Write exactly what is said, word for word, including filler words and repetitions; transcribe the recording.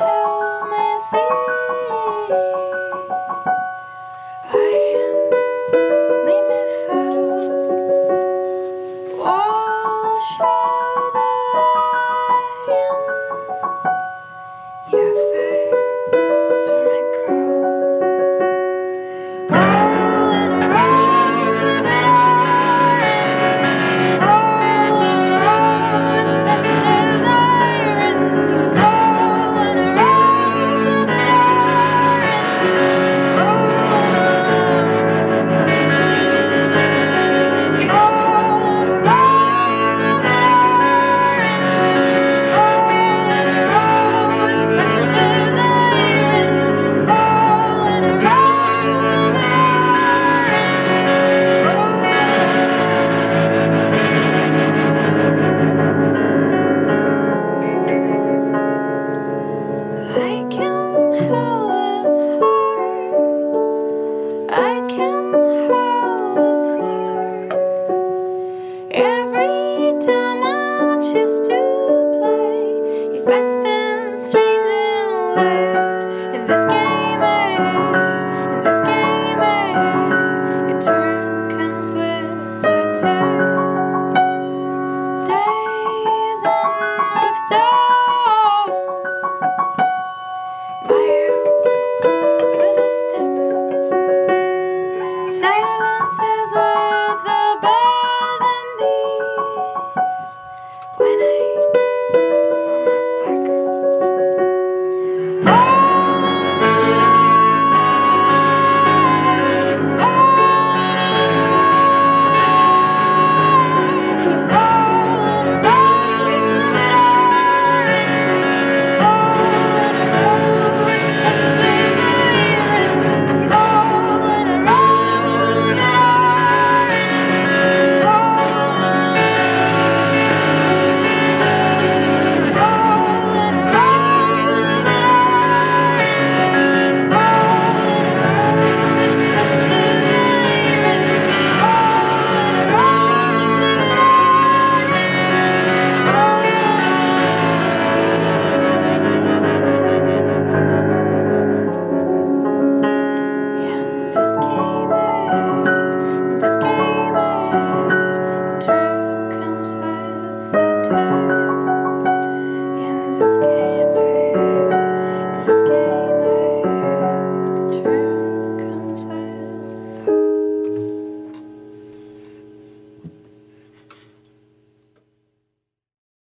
help me see. I am made me feel. Walls show the lion. Yeah, fair to my call. Rolling around the iron. Rolling around as fast as iron. Rolling around the iron. Rolling around. Rolling around the iron. Rolling around as fast as iron. Rolling around the I can hold this heart. I can hold this floor. Every time I choose to play, you fast